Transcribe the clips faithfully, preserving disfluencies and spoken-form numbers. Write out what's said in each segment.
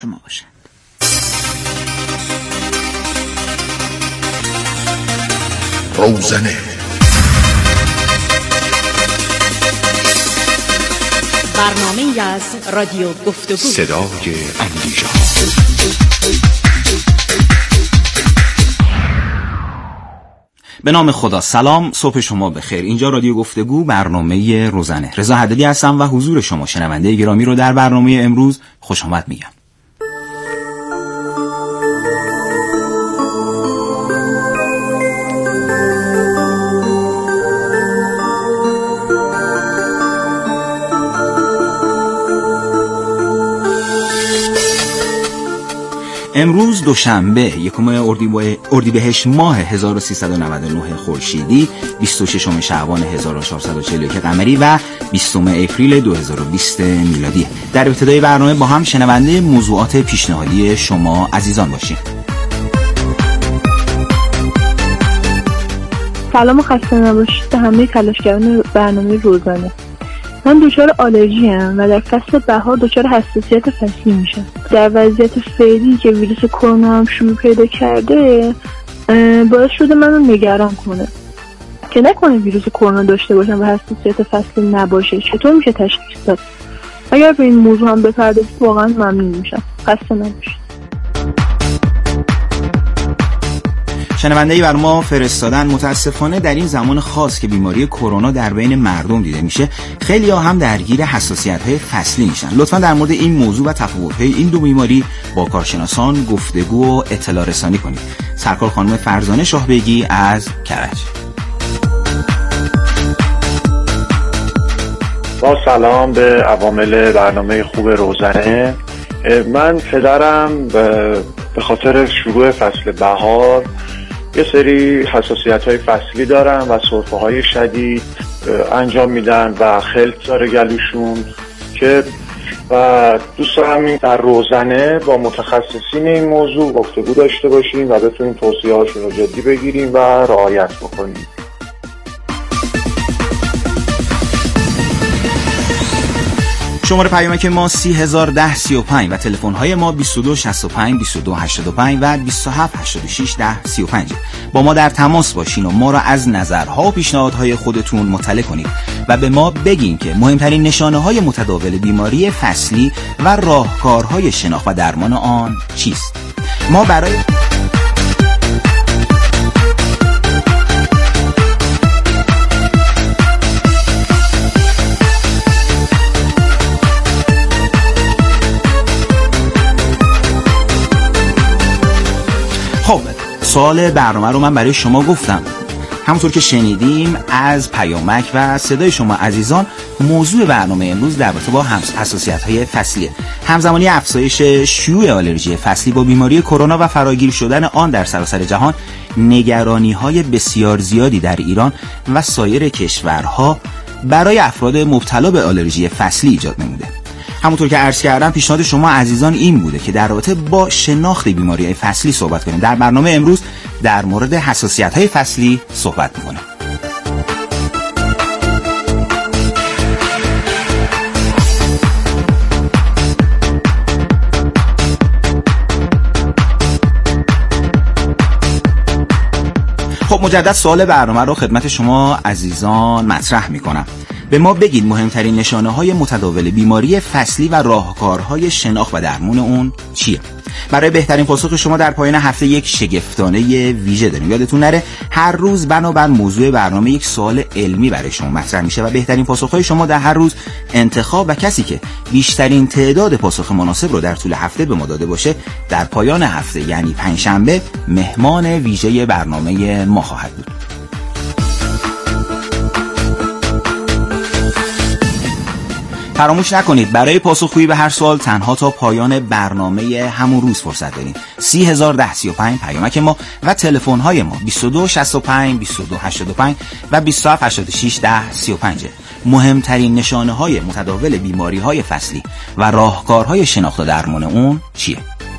شما باشند. روزنه برنامه‌ای از رادیو گفتگو، صدای اندیشه. به نام خدا. سلام، صبح شما بخیر. اینجا رادیو گفتگو، برنامه روزنه. رضا حدادی هستم و حضور شما شنونده گرامی رو در برنامه امروز خوش آمد میگم. امروز دوشنبه یکم اردیبهشت ماه هزار و سیصد و نود و نه خورشیدی، بیست و ششم شعبان هزار و چهارصد و چهل و یک قمری و بیستم اپریل دو هزار و بیست میلادی. در ابتدای برنامه با هم شنونده موضوعات پیشنهادی شما عزیزان باشیم. سلام و خسته نباشید به همه تلاشگران برنامه روزانه. من دچار آلرژی ام و در فصل بهار دچار حساسیت فصلی میشم. در وضعیت فعلی که ویروس کرونا هم شروع پیدا کرده، باعث شده منو نگران کنه که نکنه ویروس کرونا داشته باشم و حساسیت فصلی نباشه. چطور میشه تشخیص داد؟ اگر به این موضوع هم بپردازید واقعا ممنون میشم. خسته نباشید. شنونده‌ای بر ما فرستادن متاسفانه در این زمان خاص که بیماری کرونا در بین مردم دیده میشه، خیلی‌ها هم درگیر حساسیت‌های فصلی میشن. لطفاً در مورد این موضوع و تفاوت‌های این دو بیماری با کارشناسان گفتگو و اطلاع رسانی کنید. سرکار خانم فرزانه شاهبگی از کرج. با سلام به عوامل برنامه خوب روزنه. من پدرم به خاطر شروع فصل بهار یه سری حساسیت‌های فصلی دارن و سرفه‌های شدید انجام میدن و خلط داره گلوشون که و دوست دارم در روزنه با متخصصین این موضوع گفتگو داشته باشیم و بتونیم توصیه‌هاشون رو جدی بگیریم و رعایت بکنیم. شماره پیامک ما سی هزار و ده سی و پنج و تلفن های ما بیست و دو شصت و پنج بیست و دو هشتاد و پنج و بیست و هفت هشتاد و شش ده سی و پنج. با ما در تماس باشین و ما را از نظرها و پیشنهادهای خودتون مطلع کنید و به ما بگین که مهمترین نشانه های متداول بیماری فصلی و راهکارهای شناخت و درمان آن چیست. ما برای خب سوال برنامه رو من برای شما گفتم. همونطور که شنیدیم از پیامک و صدای شما عزیزان، موضوع برنامه امروز در رابطه با حساسیت‌های فصلیه. همزمانی افزایش شیوع آلرژی فصلی با بیماری کرونا و فراگیر شدن آن در سراسر جهان، نگرانی‌های بسیار زیادی در ایران و سایر کشورها برای افراد مبتلا به آلرژی فصلی ایجاد نموده. همونطور که عرض کردم، پیشنهاد شما عزیزان این بوده که در رابطه با شناخت بیماری‌های فصلی صحبت کنیم. در برنامه امروز در مورد حساسیت‌های فصلی صحبت می‌کنیم. خب مجدد سوال برنامه رو خدمت شما عزیزان مطرح می‌کنم. به ما بگید مهمترین نشانه‌های متداول بیماری فصلی و راهکارهای شناخت و درمان اون چیه؟ برای بهترین پاسخ شما در پایان هفته یک شگفتانه ویژه داریم. یادتون نره هر روز بنابر موضوع برنامه یک سوال علمی برای شما مطرح میشه و بهترین پاسخ‌های شما در هر روز انتخاب و کسی که بیشترین تعداد پاسخ مناسب رو در طول هفته به ما داده باشه در پایان هفته یعنی پنجشنبه مهمان ویژه برنامه ما خواهد بود. فراموش نکنید برای پاسخگویی به هر سوال تنها تا پایان برنامه همون روز فرصت دارید. سی هزار و ده سی و پنج پیامک ما و تلفن های ما بیست و دو شصت و پنج بیست و دو هشتاد و پنج و بیست و هفت هشتاد و شش ده سی و پنج. مهمترین نشانه های متداول بیماری های فصلی و راهکارهای شناخت و درمان اون چیه؟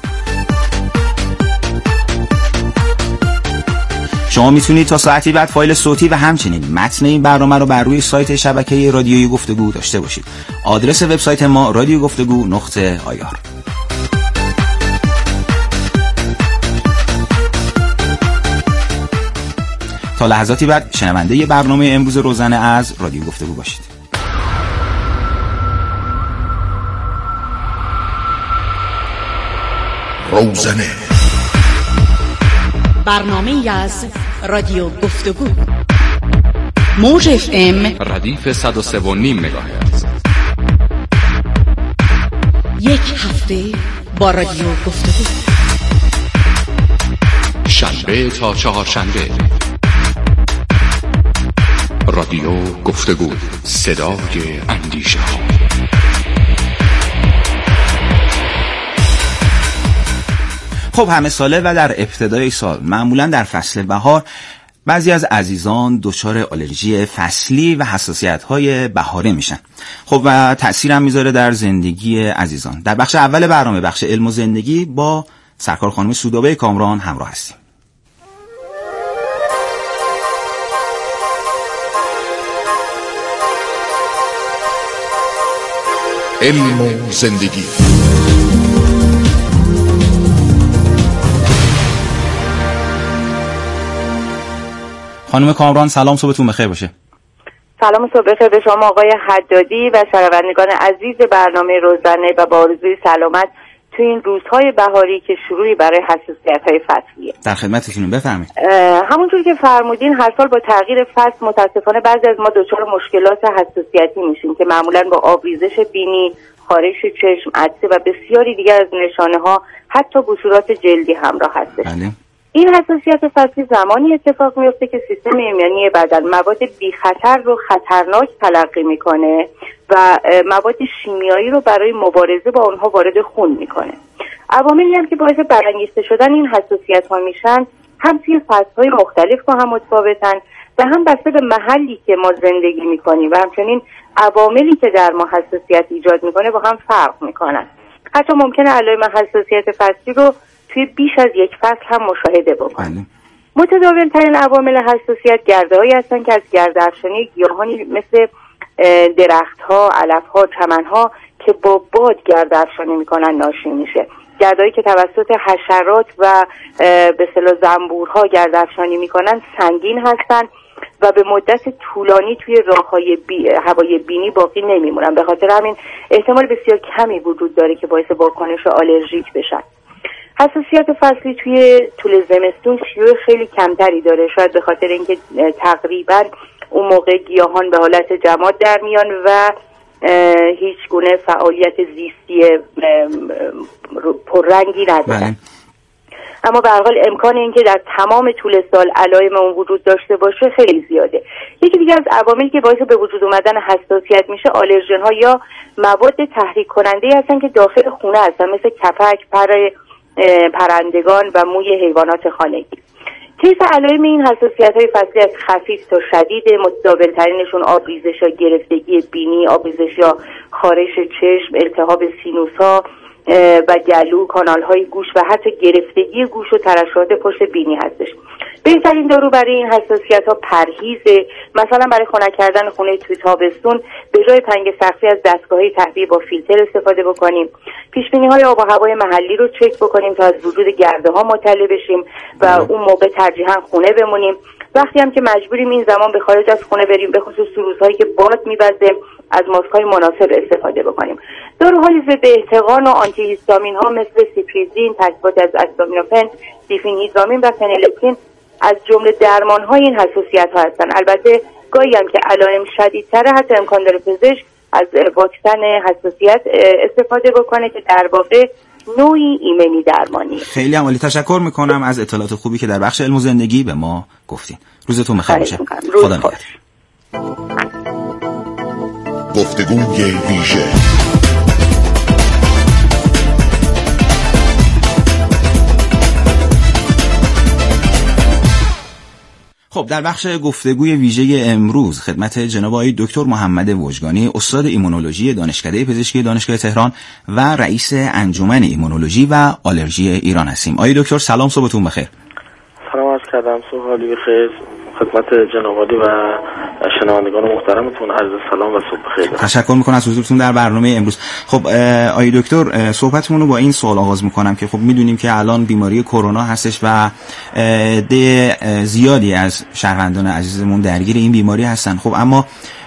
شما میتونید تا ساعتی بعد فایل صوتی و همچنین متن این برنامه رو بر روی سایت شبکه رادیوی گفتگو داشته باشید. آدرس وبسایت ما رادیو گفتگو نقطه آی آر. تا لحظاتی بعد شنونده برنامه امروز روزنه از رادیو گفتگو باشید. روزنه، برنامه از رادیو گفتگو، موج اف ام ردیف صد و سه و نیم مگاهرتز. یک هفته با رادیو گفتگو، شنبه تا چهارشنبه. رادیو گفتگو، صدای اندیشه ها. خب همه ساله و در ابتدای سال معمولا در فصل بهار بعضی از عزیزان دچار آلرژی فصلی و حساسیت‌های بهاره میشن. خب و تأثیرم میذاره در زندگی عزیزان. در بخش اول برنامه، بخش علم و زندگی، با سرکار خانم سودابه کامران همراه هستیم. علم و زندگی. خانم کامران سلام، صبحتون بخیر باشه. سلام صبح بخیر به شما آقای حدادی و شنوندگان عزیز برنامه روزنه و با آرزوی سلامت تو این روزهای بهاری که شروعی برای حساسیت‌های فصلیه. در خدمتتونم، بفرمایید. همونجوری که فرمودین هر سال با تغییر فصل متاسفانه بعضی از ما دچار مشکلات حساسیتی میشیم که معمولاً با آبریزش بینی، خارش چشم، عطسه و بسیاری دیگر از نشانه‌ها حتی بصورات جلدی همراه هستش. بله. این حساسیت فصلی زمانی اتفاق میفته که سیستم ایمنی بدن مواد بی خطر رو خطرناک تلقی میکنه و مواد شیمیایی رو برای مبارزه با اونها وارد خون میکنه. عواملی هم که باعث برانگیخته شدن این حساسیت ها میشن هم توی فصل‌های مختلف با هم متفاوتن و هم بسته به محلی که ما زندگی میکنیم و همچنین عواملی که در ما حساسیت ایجاد میکنه با هم فرق میکنن. حتی ممکنه علائم حساسیت فصلی رو توی بیش از یک فصل هم مشاهده بکنیم. متداول ترین عوامل حساسیت گرده هایی هستن که از گرد افشانی گیاهانی مثل درخت ها، علف ها، چمن ها که با باد گرد افشانی میکنن ناشی میشه. گردهایی که توسط حشرات و به اصطلاح زنبورها گرد افشانی میکنن سنگین هستن و به مدت طولانی توی راههای بی... هوای بینی باقی نمیمونن. به خاطر همین احتمال بسیار کمی وجود داره که باعث واکنش آلرژیک بشن. حساسیت فصلی توی طول زمستون شیوع خیلی کمتری داره، شاید به خاطر اینکه تقریبا اون موقع گیاهان به حالت جماد در میان و هیچ گونه فعالیت زیستی پررنگی ندارن. اما به هر حال امکان اینکه در تمام طول سال علائم اون وجود داشته باشه خیلی زیاده. یکی دیگه از عواملی که باعث به وجود اومدن حساسیت میشه آلرژن ها یا مواد تحریک کننده هستن که داخل خونه هستن، مثل کپک، پر پرندگان و موی حیوانات خانگی. کیس علائم این حساسیت‌های فصلی از خفیف تا شدید، متداول ترینشون آبریزش یا گرفتگی بینی، آبریزش یا خارش چشم، التهاب سینوس‌ها و گلو، کانال‌های گوش و حتی گرفتگی گوش و ترشحات پشت بینی هستش. بهترین دارو برای این حساسیت‌ها پرهیزه. مثلا برای خنک کردن خونه توی تابستون به جای تنگ سقفی از دستگاه‌های تهویه با فیلتر استفاده بکنیم. پیش‌بینی‌های آب و هوای محلی رو چک بکنیم تا از وجود گرده‌ها مطلع بشیم و اون موقع ترجیحاً خونه بمونیم. وقتی هم که مجبوریم این زمان به خارج از خونه بریم، به خصوص روزهایی که باد می‌وزه، از ماسک‌های مناسب استفاده بکنیم. داروهای ضد احتقان و آنتی هیستامین ها مثل سیپریزین، ترکیبات از استامینوفن، دیفینیزامین و فنیلکتین از جمله درمان‌های این حساسیت‌ها هستن. البته گاهی هم که علائم شدیدتره حتی امکان داره پزشک از واکسن حساسیت استفاده بکنه که در واقع نوعی ایمنی درمانی. خیلی عالی، تشکر میکنم از اطلاعات خوبی که در بخش علم و زندگی به ما گفتین. روزتون بخیر باشه. خدا نگهدار. گفتگوی ویژه. خب در بخش گفتگوی ویژه امروز خدمت جناب آقای دکتر محمد وجگانی، استاد ایمونولوژی دانشکده پزشکی دانشگاه تهران و رئیس انجمن ایمونولوژی و آلرژی ایران هستیم. آقای دکتر سلام، صبحتون بخیر. سلام عرض کردم، صبح حالی بخیر خدمت جناب عالی و شنوندگان محترمتون عرض سلام و صبح بخیر. تشکر میکنم از حضورتون در برنامه امروز. خب آقای دکتر، صحبتمون رو با این سوال آغاز میکنم که خب میدونیم که الان بیماری کرونا هستش و عده زیادی از شهروندان عزیزمون درگیر این بیماری هستن. خب اما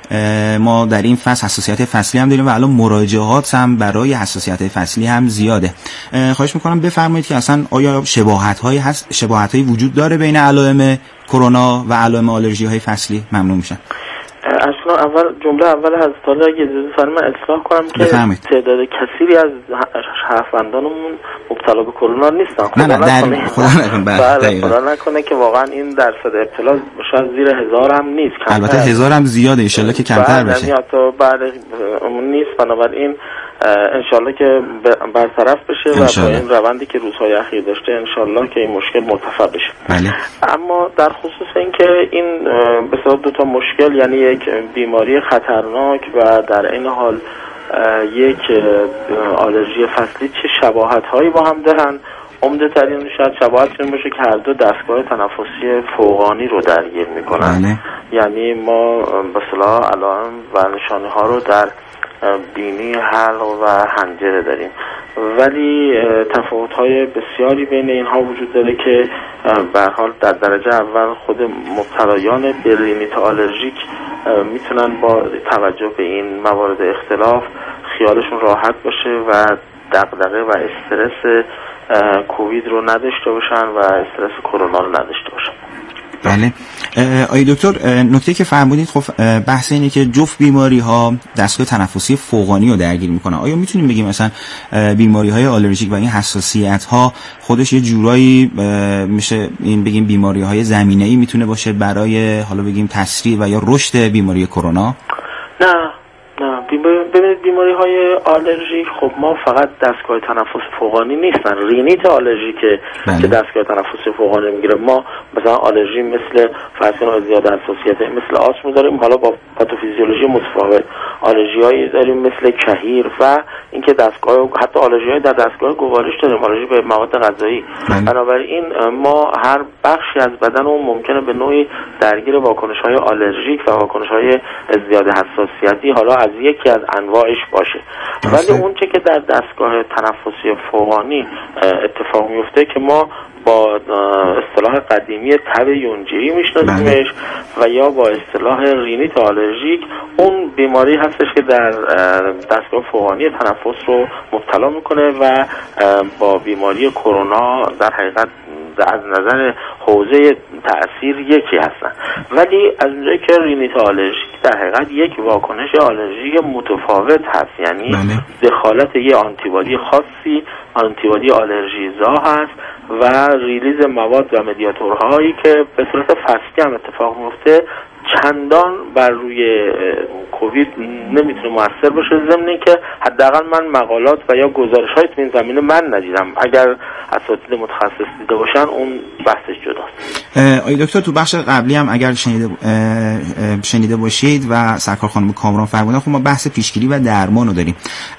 ما در این فصل حساسیت فصلی هم داریم و الان مراجعات هم برای حساسیت فصلی هم زیاده. خواهش میکنم بفرمایید که اصلا آیا شباهت هایی هست، شباهت هایی وجود داره بین علائم کرونا و علائم آلرژی های فصلی؟ ممنون میشم. اصلا اول جمله اول از حالا اگه اجازه فرمایید من اصلاح کنم که بفرمایید. تعداد کثیری از شهروندانمون مبتلا به کرونا نیستن. نه نه در خدا نکنه. بله خدا نکنه که واقعا این درصد ابتلا شاید زیر هزار هم نیست. البته هزار هم زیاده، ان شاءالله که کمتر بشه. یعنی تا بعد نیست، بنابراین انشالله که برطرف بشه و با این روندی که روزهای اخیر داشته انشالله که این مشکل مرتفع بشه. بله. اما در خصوص اینکه این به صورت دو تا مشکل، یعنی یک بیماری خطرناک و در این حال یک آلرژی فصلی، چه شباهت هایی با هم دارن؟ عمده ترین شاید شباهت این باشه که هر دو دستگاه تنفسی فوقانی رو درگیر میکنن. بله. یعنی ما به اصطلاح علائم و نشانه ها رو در بینی، حلق و حنجره داریم، ولی تفاوت‌های بسیاری بین اینها وجود داره که به هر حال در درجه اول خود مبتلایان به رینیت آلرژیک میتونن با توجه به این موارد اختلاف خیالشون راحت باشه و دغدغه و استرس کووید رو نداشته باشن و استرس کرونا رو نداشته باشن. بله. آقای دکتر، نکته که فرمودید خب بحث اینه که جفت بیماری ها دستگاه تنفسی فوقانی رو درگیر میکنن. آیا میتونیم بگیم مثلا بیماری های آلرژیک و این حساسیت ها خودش یه جورایی میشه این بگیم بیماری های زمینه‌ای میتونه باشه برای حالا بگیم تسریع و یا رشد بیماری کرونا؟ نه نه ببینید بیماری های آلرژیک خب ما فقط دستگاه تنفس فوقانی نیستن. رینیت آلرژیک بله. که دستگاه تنفس فوقانی میگیره، ما مثلا آلرژی مثل فرض کنید زیاد حساسیت مثل آسم داریم، حالا با پاتوفیزیولوژی متفاوت. آلرژی هایی داریم مثل کهیر و اینکه دستگاه حتی آلرژی های در دستگاه گوارش داریم، آلرژی به مواد غذایی. بنابراین ما هر بخشی از بدنمون ممکنه به نوعی درگیر واکنش های آلرژیک و واکنش های زیاد حساسیتی حالا از یکی از انواعش باشه. ولی اون چه که در دستگاه تنفسی فوقانی اتفاق میفته که ما با اصطلاح قدیمی تب یونجه‌ای میشناسیمش و یا با اصطلاح رینیت آلرژیک، اون بیماری هستش که در دستگاه فوقانی تنفس رو مبتلا میکنه و با بیماری کرونا در حقیقت از نظر حوزه تأثیر یکی هستن. ولی از اونجایی که رینیت آلرژیک در حقیقت یک واکنش آلرژی متفاوت هست، یعنی دخالت یه آنتیبادی خاصی، آنتیبادی آلرژیزا هست و ریلیز مواد و مدیاتورهایی که به صورت فصلی هم اتفاق میفته، چندان بر روی کووید نمیتونه موثر باشه. ضمن که حداقل من مقالات و یا گزارش‌های تو این زمینه من ندیدم. اگر اساتید متخصص دیده باشن اون بحثش جداست. آقای دکتر تو بخش قبلی هم اگر شنیده شنیده باشید و سرکار خانم کامران فرمودن، خب ما بحث پیشگیری و درمان رو داریم.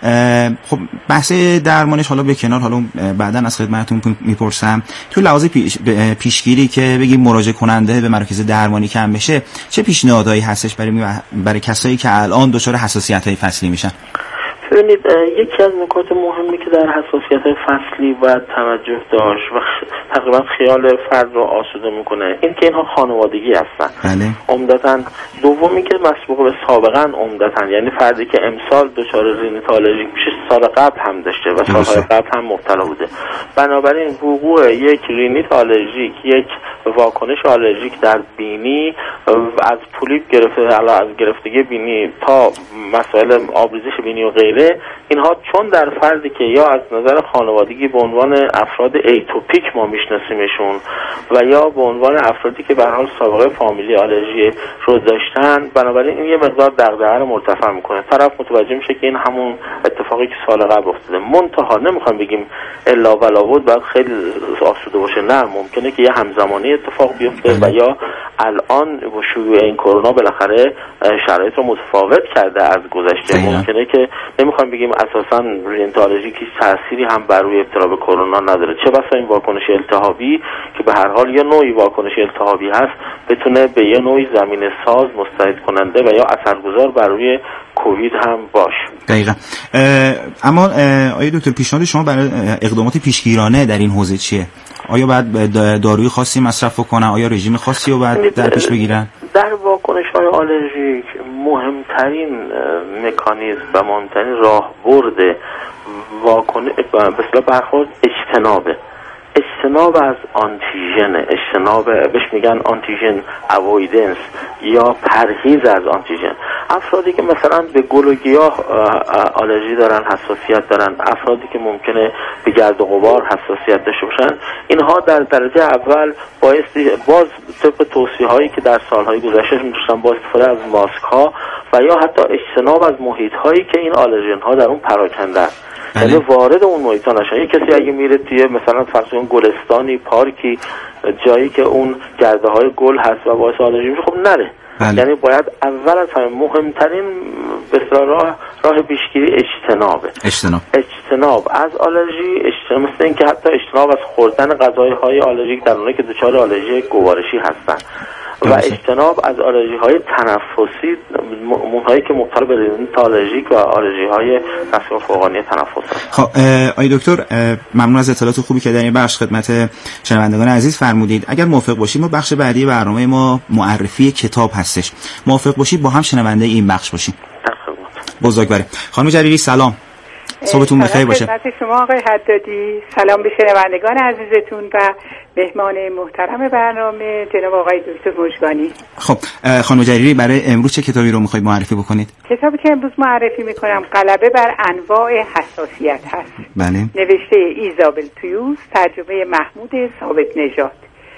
خب بحث درمانش حالا به کنار، حالا بعداً از خدمتتون میپرسم تو لحاظ پیش پیشگیری که بگیم مراجعه کننده به مراکز درمانی کم بشه، چه پیشنهادهایی هستش برای برای کسایی که الان دچار حساسیت‌های فصلی میشن؟ ببینید یکی از نکات مهمی که در حساسیت‌های فصلی باید توجه داشت و تقریبا خیال فرد رو آسوده میکنه این که اینها خانوادگی هستن. بله. عمدتاً دومی که مسبوق به سابقاً عمدتاً، یعنی فردی که امسال دچار رینیت آلرژیک میشه سال قبل هم داشته و سالهای قبل هم مبتلا بوده. بنابراین وقوع یک رینیت آلرژیک، یک واکنش آلرژیک در بینی از پولیپ گرفته از گرفتگی بینی تا مسائل آبریزش بینی و غیره، اینها چون در فردی که یا از نظر خانوادگی به عنوان افراد ایتوپیک ما میشناسیمشون و یا به عنوان افرادی که به هر حال سابقه فامیلی آلرژی رو داشتن، بنابراین این یه مقدار دغدغه رو مرتفع میکنه. طرف متوجه میشه که این همون اتفاقی که سال قبل افتاده. منتها نمیخوام بگیم الا ولا بود باید خیلی آسوده باشه، نه، ممکنه که یه همزمانی اتفاق بیفته و یا الان با شیوع این کرونا بالاخره شرایط رو متفاوت کرده از گذشته. ممکنه که نمیخوام بگیم اساسا رینتالژی هیچ تأثیری هم بر روی ابتلا به کرونا نداره، چه بسا این واکنش التهابی که به هر حال یه نوعی واکنش التهابی هست بتونه به یه نوعی زمینه ساز مستعد کننده و یا اثرگذار بر روی کووید هم باشه. دقیقاً. اما آیا دکتر پیشنهاد شما برای اقدامات پیشگیرانه در این حوزه چیه؟ آیا باید داروی خاصی مصرف کنن؟ آیا رژیم خاصی رو باید در پیش بگیرن؟ در واکنش‌های آلرژیک مهمترین مکانیزم و مهمترین راهبرد واکنش به اصطلاح برخورد اجتنابه. اجتناب از آنتیژن، اجتناب بهش میگن آنتیژن اوایدنس یا پرهیز از آنتیژن. افرادی که مثلا به گل و گیاه آلرژی دارن، حساسیت دارن، افرادی که ممکنه به گرد و غبار حساسیت داشته باشن، اینها در درجه اول بایستی باز طبق توصیه هایی که در سالهای گذشته می‌داشتن با استفاده از ماسک ها و یا حتی اجتناب از محیط هایی که این آلرژن ها در اون پراکنده است. یعنی وارد اون محیط نشن. یک کسی اگه میره توی مثلا فرض کن گلستانی، پارکی، جایی که اون گرده های گل هست و باعث آلرژی میشه، خب نره. بله. یعنی باید اول از همه مهمترین به راه راه پیشگیری اجتنابه. اجتناب اجتناب از آلرژی، اجتناب مثل اینکه حتی اجتناب از خوردن غذاهای آلرژیک در اونایی که دچار آلرژی گوارشی هستن و اجتناب از آلرژی های تنفسی، اونهایی که مبتلا به رینیت آلرژیک و آلرژی های دستگاه فوقانی تنفس هستند. خب آقای دکتر ممنون از اطلاعات خوبی که در این بخش خدمت شنوندگان عزیز فرمودید. اگر موافق باشید ما بخش بعدی برنامه ما معرفی کتاب هستش. موافق باشید با هم شنونده این بخش باشیم. بزرگواری. خانم جلیلی سلام. صبحتون بخیر باشه. خدمت شما آقای حدادی، سلام به شنوندگان عزیزتون و مهمان محترم برنامه جناب آقای دکتر مژگانی. خب خانم جلیلی برای امروز چه کتابی رو میخواید معرفی بکنید؟ کتابی که امروز معرفی میکنم غلبه بر انواع حساسیت هست. بله. نوشته ایزابل تویوس، ترجمه محمود ثابت نژاد.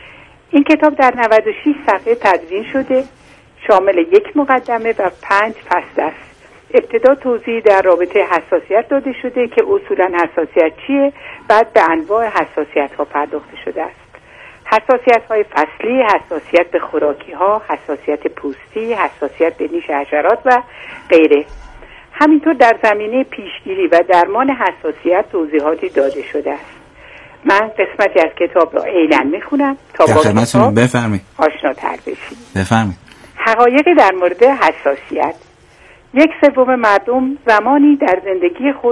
این کتاب در نود و شش صفحه تدوین شده، شامل یک مقدمه و پنج فصل است. ابتدا توضیح در رابطه حساسیت داده شده که اصولا حساسیت چیه، بعد به انواع حساسیت ها پرداخته شده است. حساسیت های فصلی، حساسیت به خوراکی ها، حساسیت پوستی، حساسیت به نیش حشرات و غیره. همینطور در زمینه پیشگیری و درمان حساسیت توضیحاتی داده شده است. من قسمتی از کتاب را عیناً میخونم تا با کتاب بفرمایید آشناتر بشید. بفرمایید. حقایقی در مورد حساسیت. یک سوم مردم زمانی در زندگی خود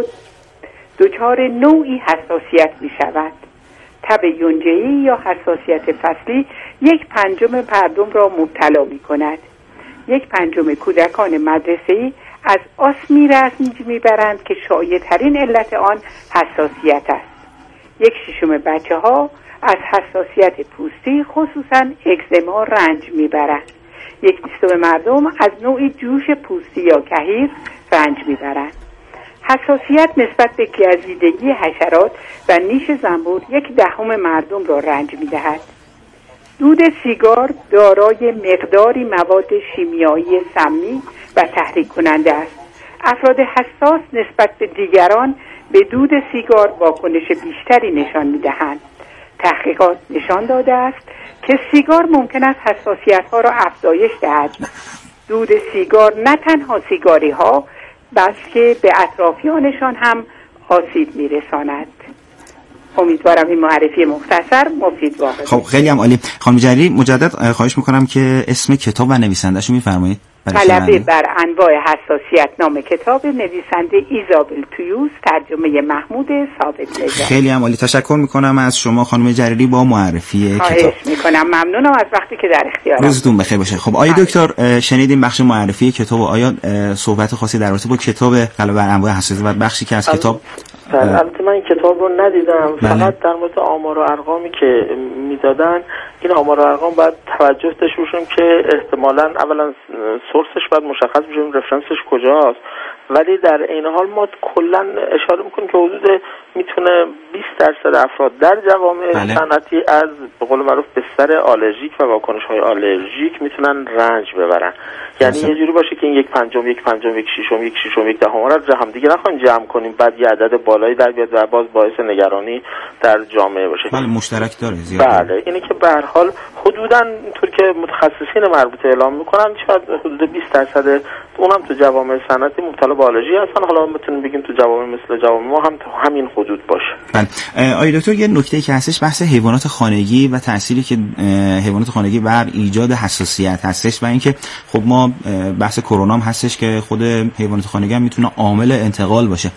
دچار نوعی حساسیت می شود. تب یونجه‌ای یا حساسیت فصلی یک پنجم مردم را مبتلا می کند. یک پنجم کودکان مدرسه‌ای از آسمی رنج می برند که شایع ترین علت آن حساسیت است. یک ششم بچه ها از حساسیت پوستی خصوصا اگزما رنج می برند. یک بیستم مردم از نوعی جوش پوستی یا کهیر رنج میبرند. حساسیت نسبت به گزیدگی حشرات و نیش زنبور یک دهم مردم را رنج میدهد. دود سیگار دارای مقداری مواد شیمیایی سمی و تحریک کننده است. افراد حساس نسبت به دیگران به دود سیگار واکنش بیشتری نشان میدهند. تحقیقات نشان داده است که سیگار ممکن است حساسیت‌ها را افزایش دهد. دود سیگار نه تنها سیگاری ها بلکه به اطرافیانشان هم آسیب میرساند. امیدوارم این معرفی مختصر مفید واقع خب خیلی هم عالی. خانم جلیلی مجدد خواهش میکنم که اسم کتاب و نویسنده‌شو میفرمایید. غلبه بر انواع حساسیت نام کتاب، نویسنده ایزابل تویوس، ترجمه محمود ثابت نژاد. خیلی هم عالی. تشکر میکنم از شما خانم جلیلی با معرفی کتاب. خواهش میکنم، ممنونم از وقتی که در اختیارم. روزتون بخیر باشه. خب آقای دکتر شنیدیم بخش معرفی کتاب، آیا صحبت خاصی در رابطه با کتاب غلبه بر انواع حساسیت و بخشی که از کتاب؟ البته من این کتاب رو ندیدم. بله. فقط در مورد آمار و ارقامی که میدادن، این آمار و ارقام باید توجه داشته باشیم که احتمالاً اولا سورسش باید مشخص بشه، رفرنسش کجاست، ولی در این حال ما کلا اشاره میکنیم که حدود میتونه بیست درصد افراد در جوامع بله. صنعتی از به قول معروف بستر آلرژیک و واکنش‌های آلرژیک میتونن رنج ببرن. یعنی یه جوری باشه که این یک پنجم یک پنجم یک ششم یک ششم یک دهم رو هم دیگه نخوایم جمع کنیم بعد یه عدد بالایی در بیاد و باز باعث نگرانی در جامعه باشه. بله مشترک داره زیاد. بله اینی که به هر حال حدوداً اینطور که متخصصین مربوطه اعلام میکنن شاید حدود بیست درصد اونم تو جوامع صنعتی مبتلا به آلرژی هستن. حالا میتونیم بگیم تو جوامع مثل جوامع ما هم تو همین حدود باشه. بله آقای دکتر یه نکته که هستش بحث حیوانات خانگی و تأثیری که حیوانات خانگی بر ایجاد حساسیت هستش و اینکه خب ما بحث کرونا هم هستش که خود حیوانات خانگی هم میتونه عامل انتقال باشه.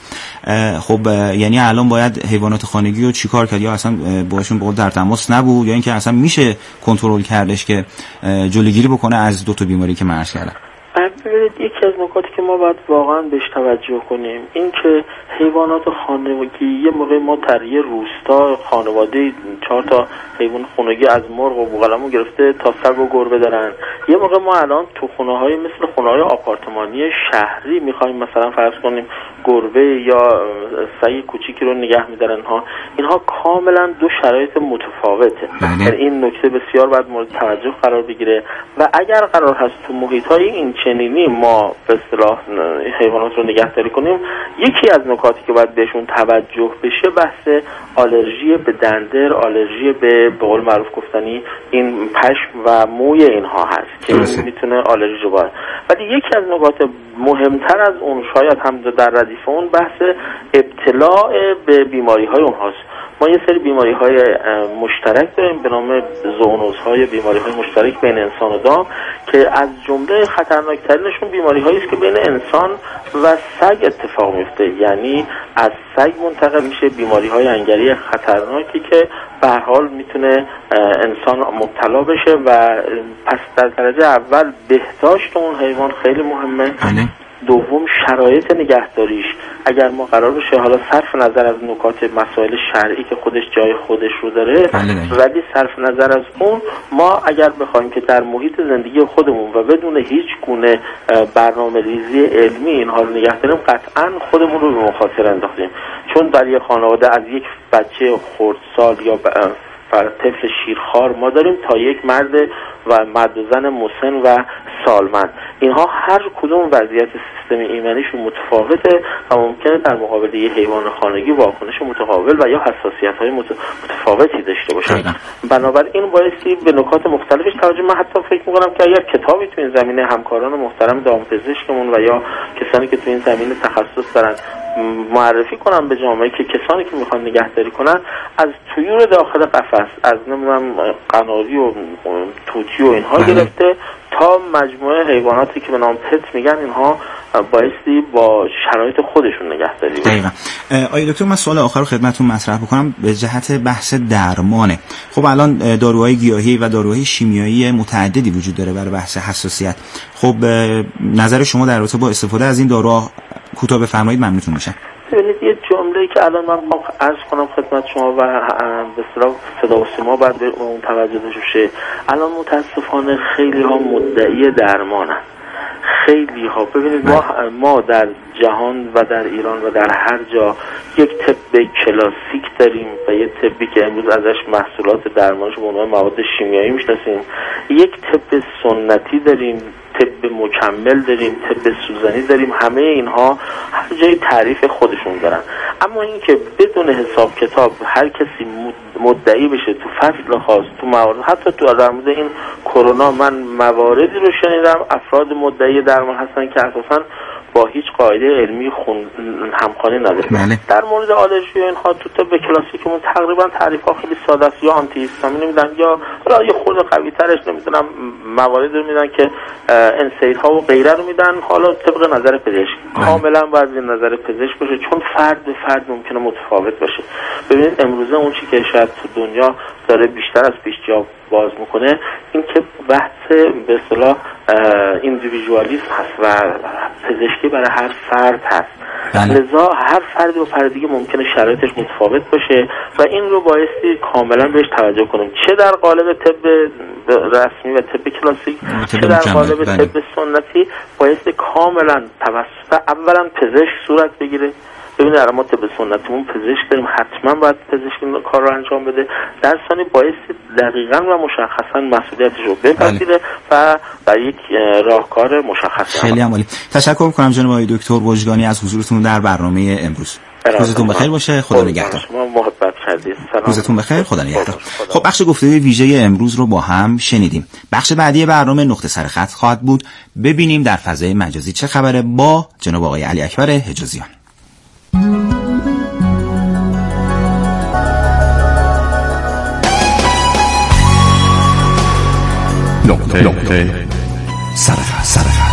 خب یعنی الان باید حیوانات خانگی رو چیکار کرد یا اصلا باهاشون به در تماس نبود یا اینکه اصلا میشه کنترل کردش که جلوگیری بکنه از دو تا بیماری که من عرض کردم؟ ببینید یکی از نکاتی که ما باید واقعا بهش توجه کنیم این که حیوانات خانگی یه موقع ما در یه روستا خانواده چهار تا حیوان خانگی از مرغ و بوقلمون گرفته تا سگ و گربه دارن. یه موقع ما الان تو خونه‌های مثل خونه‌های آپارتمانی شهری می‌خوایم مثلا فرض کنیم گربه یا سگ کوچیکی رو نگه می‌دارن ها. اینها کاملا دو شرایط متفاوته. یعنی این نکته بسیار باید مورد توجه قرار بگیره و اگر قرار هست تو محیط‌های این چنینی ما به اصطلاح حیوانات رو نگهداری کنیم یکی از نکاتی که باید بهشون توجه بشه بحث آلرژی به دندر، آلرژی به به قول معروف گفتنی این پشم و موی اینها هست که این میتونه آلرژی رو باید. ولی یکی از نکات مهمتر از اون شاید هم در ردیف اون بحث ابتلاع به بیماری های اونهاست. ما یه سری بیماری های مشترک داریم به نام زوونوز های بیماری های مشترک بین انسان و دام که از جمله خطرناکترینشون بیماری هایی است که بین انسان و سگ اتفاق میفته. یعنی از سگ منتقل میشه بیماری های انگلی خطرناکی که به هر حال میتونه انسان مبتلا بشه و پس در درجه اول بهداشت اون حیوان خیلی مهمه. دوم شرایط نگهداریش اگر ما قرار بشه حالا صرف نظر از نکات مسائل شرعی که خودش جای خودش رو داره ولی صرف نظر از اون ما اگر بخوایم که در محیط زندگی خودمون و بدون هیچ گونه برنامه ریزی علمی اینها رو نگه داریم قطعا خودمون رو به مخاطره انداختیم. چون در یک خانواده از یک بچه خردسال یا طفل شیرخوار ما داریم تا یک مرد و مرد و زن مسن و سالمند. اینها هر کدوم وضعیت سیستم ایمنیشون متفاوته و ممکنه در مقابل یه حیوان خانگی واکنش متقابل و یا حساسیت‌های متفاوتی داشته باشن. بنابراین بایستی به نکات مختلفش توجه. من حتی فکر می‌کنم که اگر کتابی تو این زمینه همکاران محترم دامپزشکمون و یا کسانی که تو این زمینه تخصص دارن معرفی کنم به جامعه که کسانی که میخوان نگهداری کنن از طیور داخل قفس از نمیدونم قناری و توتی و اینها گرفته تا مجموعه حیواناتی که به نام پت میگن اینها بایستی با شرایط خودشون نگهداری بشه. دقیقاً. آقای دکتر من سوال آخر رو خدمتتون مطرح بکنم به جهت بحث درمانه. خب الان داروهای گیاهی و داروهای شیمیایی متعددی وجود داره برای بحث حساسیت. خب نظر شما در رابطه با استفاده از این داروها کوتاه بفرمایید ممنونتون میشم. ببینید یه جمله‌ای که الان من میخوام عرض کنم خدمت شما و به اصطلاح صدا و سیما باید به اون توجه بشه. الان متاسفانه خیلی ها مدعی درمانن. خیلی ها ببینید ما ما در جهان و در ایران و در هر جا یک طب کلاسیک داریم و یک طبی که امروز ازش محصولات درمانش به عنوان مواد شیمیایی میشناسیم. یک طب سنتی داریم، طب مکمل داریم، طب سوزنی داریم. همه اینها هر جای تعریف خودشون دارن. اما اینکه بدون حساب کتاب هر کسی مدعی بشه تو فصل خاص تو موارد حتی تو در مورد این کرونا من مواردی رو شنیدم افراد مدعی درمان هستن که اساساً با هیچ قاعده علمی خون همخوانی نداره. بله. در مورد آلرژی اینها تو طب کلاسیکمون تقریبا تعریف‌ها خیلی ساده است، یا آنتی هیستامین میدن یا حالا یه خورده قوی‌ترش نمیدونم موارد رو میدن که انسیدها و غیره رو میدن. حالا طبق نظر پزشک کاملا باید نظر پزشک باشه چون فرد به فرد ممکنه متفاوت باشه. ببینید امروزه اون چیزی که شاید تو دنیا داره بیشتر از پیش جا باز میکنه این که بحث به اصطلاح ایندیویدوالیسم هست و پزشکی برای هر فرد هست. لذا هر فرد و فرد دیگه ممکنه شرایطش متفاوت باشه و این رو بایستی کاملا بهش توجه کنیم، چه در قالب طب رسمی و طب کلاسیک چه در قالب طب سنتی. بایستی کاملا توسط اولا پزشک صورت بگیره ببینید الان ما طب سنتیمون پزشک داریم، حتما باید پزشک این کار رو انجام بده. در ثانی باعث دقیقاً و مشخصاً مسئولیتش رو بپذیره و و یک راهکار مشخص. خیلی عالی. تشکر می‌کنم جناب آقای دکتر وجگانی از حضورتون در برنامه امروز. روزتون بخیر باشه. خدا نگهدار. شما محبت کردید. روزتون بخیر. خدا نگهدار. خب بخش گفتگوی ویژه امروز رو با هم شنیدیم. بخش بعدی برنامه نقطه سر خط خواهد بود. ببینیم در فضای مجازی چه خبره با جناب آقای علی اکبر حجازیان. نقطه نقطه سر خط سر خط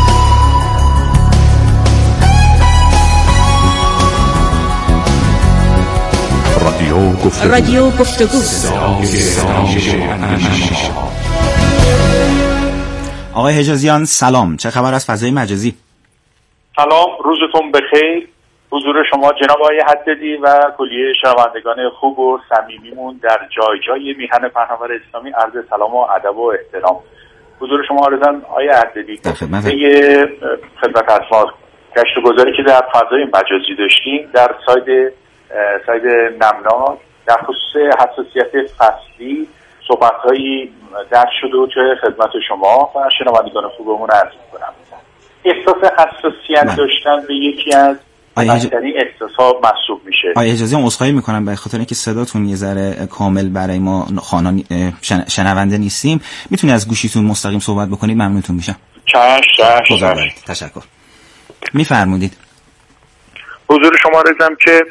رادیو گفتگو رادیو گفتگو آقای حجازیان سلام، چه خبر از فضای مجازی؟ سلام، روزتون بخیر. حضور شما جناب آقای حدادی و کلیه شنوندگان خوب و صمیمیمون در جای جای میهن پهناور اسلامی عرض سلام و ادب و احترام. حضور شما آرزوام آقای حدادی یه خدمت اسماء گشت و گذاری که در فضای مجازی داشتیم در ساید ساید نمنا در خصوص حساسیت فصلی صحبت‌هایی درج شده و چه خدمت شما و شنوندگان خوبمون عرض می‌کنم. احساس حساسیت داشتن به یکی از بهترین احساس‌ها محسوب میشه. آیا اجازه هم عذرخواهی میکنم به خاطر اینکه صداتون یه ذره کامل برای ما خوانان شنونده نیستیم. میتونی از گوشیتون مستقیم صحبت بکنید؟ ممنونتون میشم. چشم چشم. تشکر. میفرمودید. حضور شما رضام که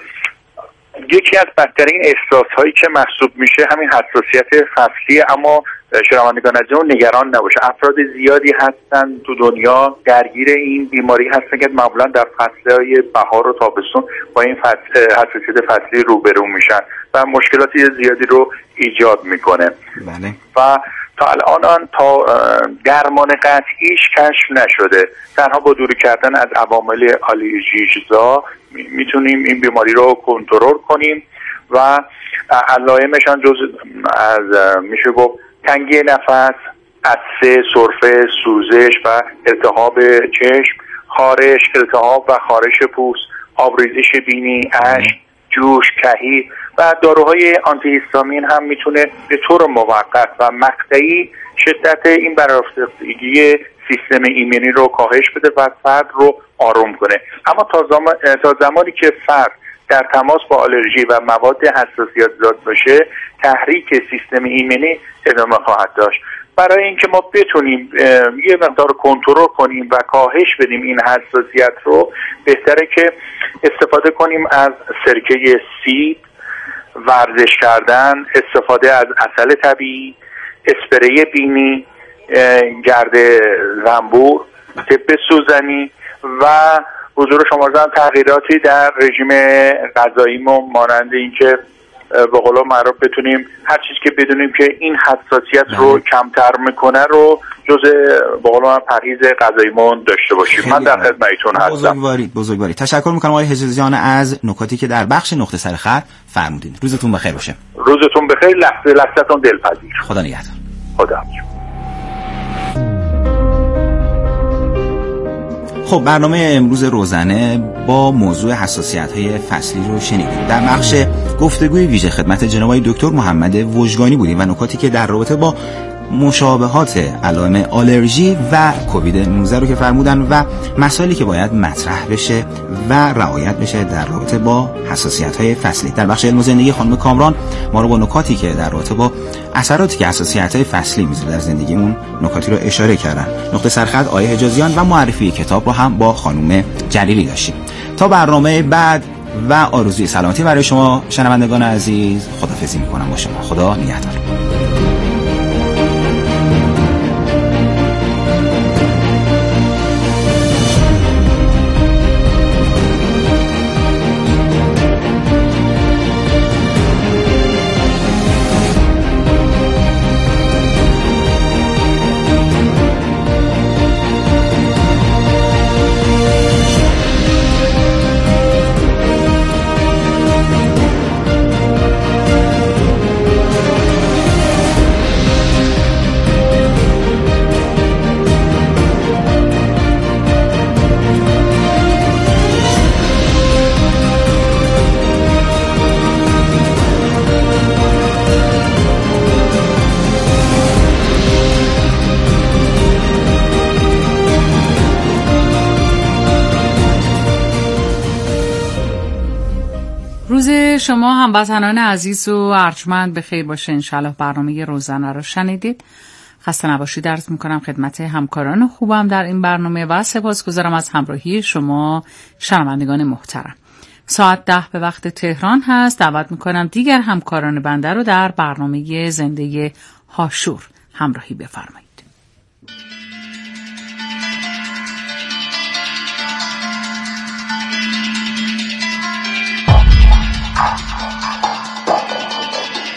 یکی از بدترین احساس‌هایی که محسوب میشه همین حساسیت فصلی، اما شنوندگان عزیز نگران نباشه. افراد زیادی هستن تو دنیا درگیر این بیماری هستن که معمولا در فصل‌های بهار و تابستون با این فصل حساسیت فصلی روبرو میشن و مشکلاتی زیادی رو ایجاد میکنه. بله. و تا الان تا درمان قطعیش کشف نشده. تنها با دور کردن از عوامل آلرژیزا میتونیم این بیماری رو کنترل کنیم و علائمش هم جز از میشه گفت تنگی نفس، عطسه، سرفه، سوزش و التهاب چشم، خارش، التهاب و خارش پوست، آبریزش بینی، اشک، جوش، کهی و داروهای آنتی هیستامین هم میتونه به طور موقت و مقطعی شدت این برآفتگی سیستم ایمنی رو کاهش بده و فرد رو آروم کنه. اما تا, زمان، تا زمانی که فرد در تماس با آلرژی و مواد حساسیت زا باشه، تحریک سیستم ایمنی ادامه خواهد داشت. برای اینکه ما بتونیم یه مقدار کنترل کنیم و کاهش بدیم این حساسیت رو، بهتره که استفاده کنیم از سرکه سیب، ورزش کردن، استفاده از عسل طبیعی، اسپری بینی، گرد زنبور، طب سوزنی و حضور شما زن تغییراتی در رژیم غذاییمون مانند اینکه به قول معروف بتونیم هر چیزی که بدونیم که این حساسیت رو کمتر میکنه رو جزء به قول من پرهیز غذاییمون داشته باشیم. من در خدمتتون هستم. بزرگوارید بزرگوارید. تشکر میکنم آقای حجازیان از نکاتی که در بخش نقطه سر خط فرمودید. روزتون بخیر باشه. روزتون بخیر. لحظه لحظتون دلپذیر. خدا نگهدار. خدا حافظ. خب برنامه امروز روزنه با موضوع حساسیت‌های فصلی رو شنیدیم. در بخش گفتگوی ویژه خدمت جناب آقای دکتر محمد وجگانی بودیم و نکاتی که در رابطه با مشابهات علائم آلرژی و کووید نوزده رو که فرمودن و مسائلی که باید مطرح بشه و رعایت بشه در رابطه با حساسیت‌های فصلی. در بخش علم و زندگی خانم کامران ما رو با نکاتی که در رابطه با اثراتی که حساسیت‌های فصلی میذاره در زندگیمون نکاتی رو اشاره کردن. نقطه سرخط آقای حجازیان و معرفی کتاب رو هم با خانم جلیلی داشتیم. تا برنامه بعد و آرزوی سلامتی برای شما شنوندگان عزیز، خداحافظی می‌کنم با شما. خدا نگهدار. وقت شما هموطنان عزیز و ارجمند به خیر باشه. انشالله برنامه روزانه رو شنیدید. خسته نباشید عرض میکنم خدمت همکاران خوبم در این برنامه و سپاسگزارم از همراهی شما شنوندگان محترم. ساعت ده به وقت تهران هست. دعوت میکنم دیگر همکاران بنده رو در برنامه زنده هاشور همراهی بفرمایید.